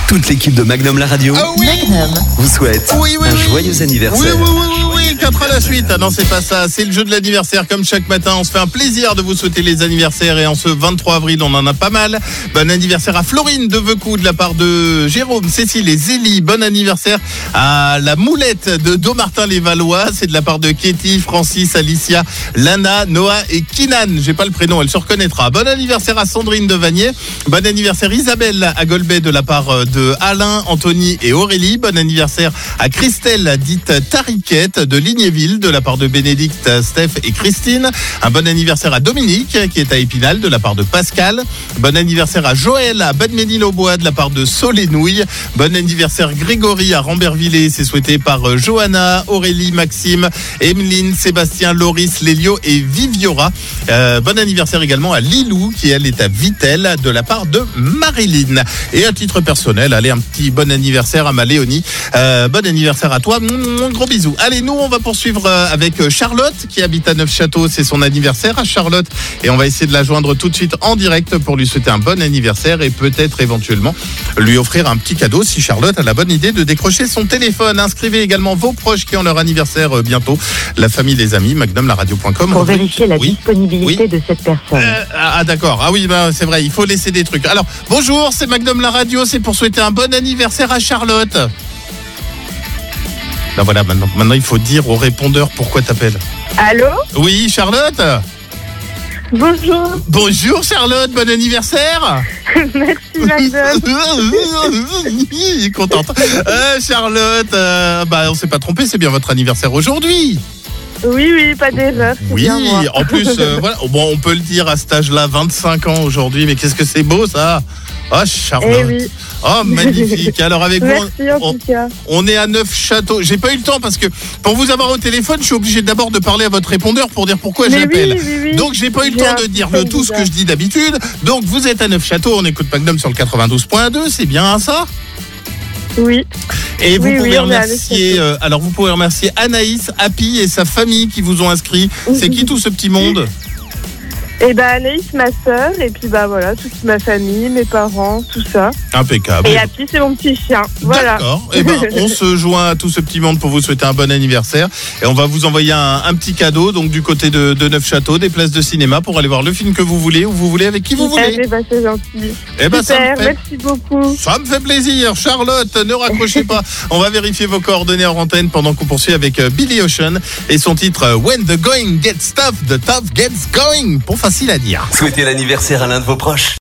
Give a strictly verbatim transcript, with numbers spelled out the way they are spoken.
Toute l'équipe de Magnum la radio Ah oui. Magnum. vous souhaite Oui, oui, un oui. joyeux Oui, anniversaire. oui, oui, oui, oui, quatre à la suite. Ah non, c'est pas ça. C'est le jeu de l'anniversaire. Comme chaque matin, on se fait un plaisir de vous souhaiter les anniversaires. Et en ce vingt-trois avril, on en a pas mal. Bon anniversaire à Florine de Vecou de la part de Jérôme, Cécile et Zélie. Bon anniversaire à la moulette de Domartin-les-Valois. C'est de la part de Katie, Francis, Alicia, Lana, Noah et Kinan. J'ai pas le prénom, elle se reconnaîtra. Bon anniversaire à Sandrine de Vanier. Bon anniversaire Isabelle à Golbet de la part de Alain, Anthony et Aurélie. Bon anniversaire à Christelle, dite Tariquette de Lignéville, de la part de Bénédicte, Steph et Christine. Un bon anniversaire à Dominique, qui est à Épinal, de la part de Pascal. Bon anniversaire à Joël, à Bad-Ménil-au-Bois, de la part de Solénouille. Bon anniversaire Grégory à Rambervillers, c'est souhaité par Johanna, Aurélie, Maxime, Emeline, Sébastien, Loris, Lélio et Viviora. Euh, bon anniversaire également à Lilou, qui elle est à Vittel, de la part de Marilyn. Et à titre personnel, allez, un petit bon anniversaire à ma Léonie. Euh, bon anniversaire à toi, mmh, gros bisous. Allez, nous on va poursuivre avec Charlotte qui habite à Neufchâteau, c'est son anniversaire à Charlotte et on va essayer de la joindre tout de suite en direct pour lui souhaiter un bon anniversaire et peut-être éventuellement lui offrir un petit cadeau si Charlotte a la bonne idée de décrocher son téléphone. Inscrivez également vos proches qui ont leur anniversaire bientôt, la famille, les amis, magnum la radio point com. Pour vérifier la oui. disponibilité oui. de cette personne. Euh, ah d'accord, ah oui, bah, c'est vrai, il faut laisser des trucs. Alors, bonjour, c'est Magnum la radio, c'est pour souhaiter un bon anniversaire à Charlotte. Ben voilà, maintenant, maintenant il faut dire au répondeur pourquoi t'appelles. Allô? Oui, Charlotte? Bonjour. Bonjour Charlotte, bon anniversaire. Merci Magnum. Il est contente. Euh, Charlotte, euh, bah on s'est pas trompé, c'est bien votre anniversaire aujourd'hui. Oui, oui, pas d'erreur. c'est Oui, bien moi. en plus, euh, voilà, bon, on peut le dire à cet âge-là, vingt-cinq ans aujourd'hui, mais qu'est-ce que c'est beau ça. Oh Charlotte. Eh oui. Oh magnifique. Alors avec vous, Merci en on, tout cas. on est à Neufchâteau. J'ai pas eu le temps parce que pour vous avoir au téléphone, je suis obligé d'abord de parler à votre répondeur pour dire pourquoi Mais j'appelle. oui, oui, oui. Donc j'ai pas eu le J'ai temps un de dire peu le tout ce que bizarre. je dis d'habitude. Donc vous êtes à Neufchâteau, on écoute Magnum sur le quatre-vingt-douze point deux, c'est bien ça? Oui. Et vous Oui, pouvez oui, on est à remercier Neufchâteau. euh, alors vous pouvez remercier Anaïs, Happy et sa famille qui vous ont inscrit. C'est qui tout ce petit monde? Et bah Anaïs, ma sœur, et puis bah voilà, toute ma famille, mes parents, tout ça. Impeccable. Et Happy, c'est mon petit chien. Voilà. D'accord. Eh ben, on se joint à tout ce petit monde pour vous souhaiter un bon anniversaire. Et on va vous envoyer un, un petit cadeau, donc du côté de, de Neufchâteau, des places de cinéma pour aller voir le film que vous voulez, où vous voulez, avec qui vous voulez. Eh bah c'est gentil. Eh ben, ça Super, me fait, merci beaucoup. ça me fait plaisir. Charlotte, ne raccrochez pas. On va vérifier vos coordonnées en antenne pendant qu'on poursuit avec euh, Billy Ocean et son titre euh, When the going gets tough, the tough gets going. Pour facile à dire. Souhaitez l'anniversaire à l'un de vos proches.